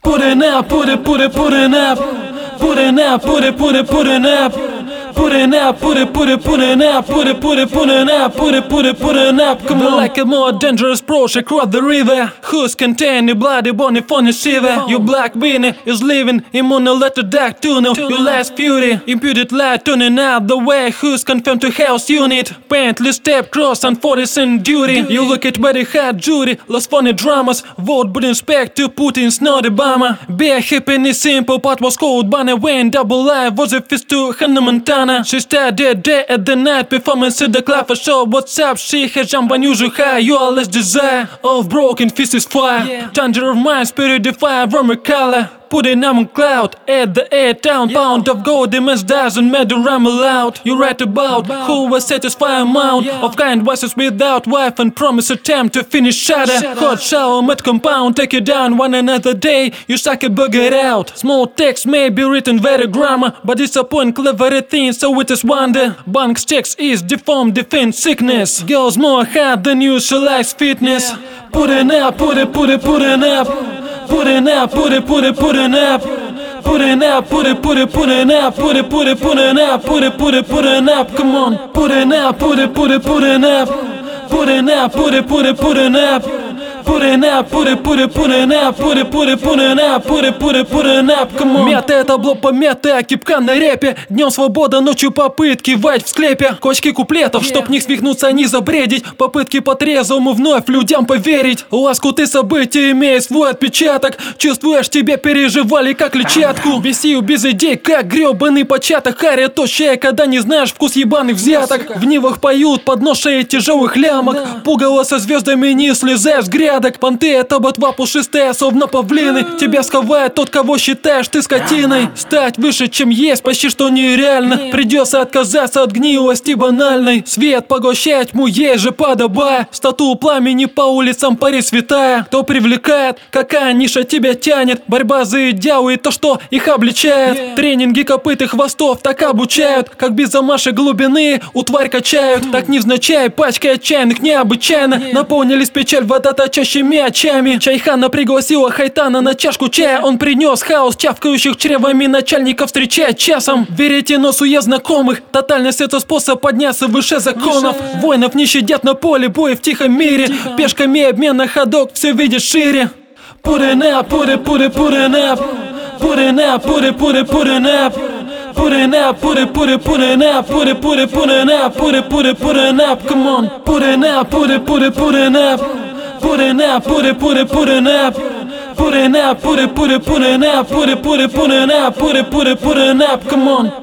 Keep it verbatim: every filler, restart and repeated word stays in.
Put it up, put it, put it, put it up. Put it up, put it, put it, put it up. Put it up, put it, put it, put it up. Put it, put it, put it up. Put it, put it, put it up. Come on. Like a more dangerous approach across the river. Who's contained the bloody bony funny shiver. Your black beanie is living immune letter dark tunnel. Your last fury, imputed light turning out the way. Who's confirmed to house unit. Paintless step cross and forties in duty. You look at very hard jury. Lost funny dramas. Vote but inspect to Putin's not Obama. Bare happiness simple but was cold. Bunny Wayne double live was a fist to Hannah Montana. She studied day at the night performance at the club for show. What's up? She has jump unusual high. You are less desire of broken fist is fire. Yeah. Thunder of mind, spirit defy, warmer color. Putting on cloud at the eight town yeah. Pound of gold immense doesn't matter I'm allowed. You write about, about who was satisfied amount yeah. Of kind voices without wife and promise attempt to finish shatter. Shut Hot shower mid compound take you down one another day. You suck a bugger out. Small text may be written very grammar, but disappoint clever things so it is wonder. Banks checks is deformed defense sickness. Girls more hard than usualized fitness. Yeah. Put it up, put it, put it, put it up. Put it up, put it, put it, put it up. Put it up, put it, put it, put it up. Put it, put it, put it up. Put it, put it, put it up. Come on. Put it up, put it, put it, put it up. Put it up, put it, put it, put it up. Put it up, put it, put it, put it up. Put it, put it, put it up. Put it, put it, put it up. Come on. Мятое табло помятое, кипка на репе. Днем свобода, ночью попытки вать в склепе. Кочки куплетов, чтоб не свихнуться, не забредить. Попытки по трезвому вновь людям поверить. Ласку ты события имеет свой отпечаток. Чувствуешь, тебя переживали как лечатку. Бесию без идей, как гребаный початок. Харя тощая, когда не знаешь вкус ебаных взяток. В нивах поют под нос шеи тяжелых лямок. Пугало со звездами не слезая с грядок. Понты это ботва пушистая, словно павлины. Тебя сковает тот, кого считаешь ты скотиной. Стать выше, чем есть, почти что нереально. Придется отказаться от гнилости банальной. Свет поглощает тьму, ей же подобая. Статую пламени по улицам пари святая. Кто привлекает, какая ниша тебя тянет. Борьба за идеалы и то, что их обличает. Тренинги копыт и хвостов так обучают. Как без замашек глубины у тварь качают. Так невзначай, пачкой отчаянных необычайно. Наполнились печаль водоточащими очами. Чайхана пригласила Хайтана на чашку чая. Он принес хаос чавкающих чревами начальников встречает часом. Верите носу я знакомых. Тотальность это способ подняться выше законов. Воинов не щадят на поле боя в тихом мире. Пешками обмена ходок все видит шире. Put it up, put it, put it, put it up. Put it up, put it, put it, put it up. Put it up, put it, put it, put it up. Put it, put it, put it up. Put it, put it, put it up. Come on. Put it up, put it, put it, put it up. Put it up, put it, put it, put it up. Put it up, put it, put it, put it up. Put it, put it, put it up. Put it, put it, put it up. Come on.